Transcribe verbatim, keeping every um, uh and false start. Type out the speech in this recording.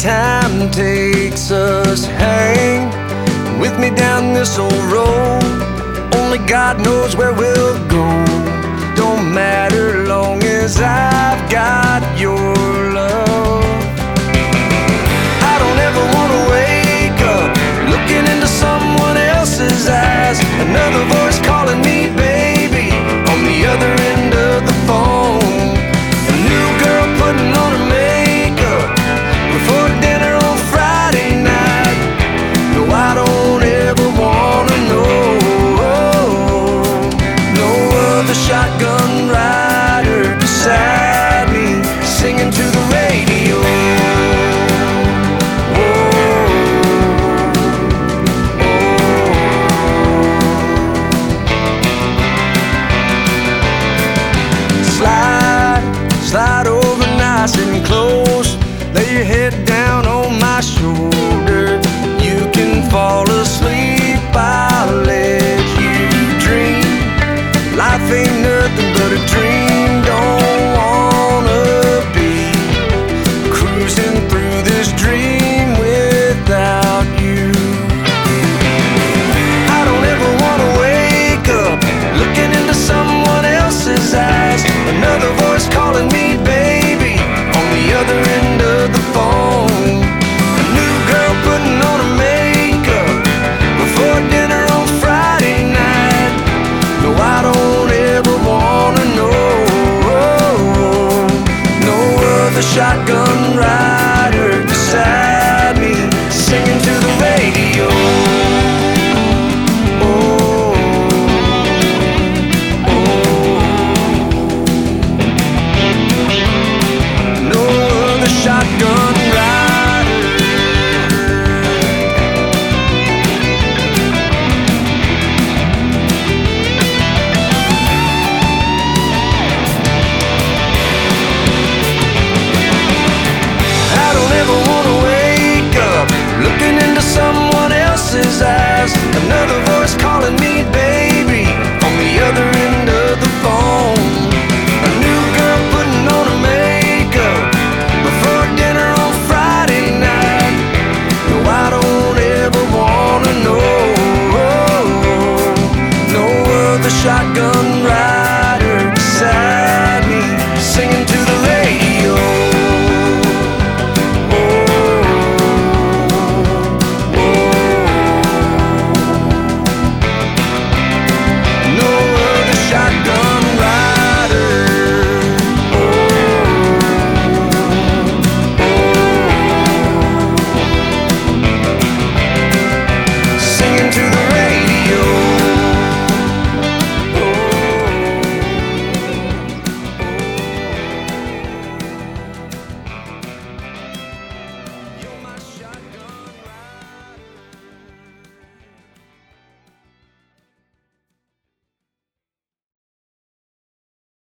time takes us, hang with me down this old road. Only God knows where we'll go. Don't matter long as I've got your love. I don't ever want to wake up looking into someone else's eyes. Another voice calling me baby on the other end of the phone. A new girl putting on her makeup before dinner on Friday night. No, I don't ever want to know. No other shotgun rider beside me singing to the radio. Slide over nice and close. Lay your head down on my shoulder. You can fall asleep, I'll let you dream. Life ain't nothing but a dream. Don't wanna be cruising through this dream without you. I don't ever wanna wake up looking into someone else's eyes. Another voice calling me baby on the other end of the phone. A new girl putting on her makeup before dinner on Friday night. No, I don't ever wanna know. No other shotgun rider beside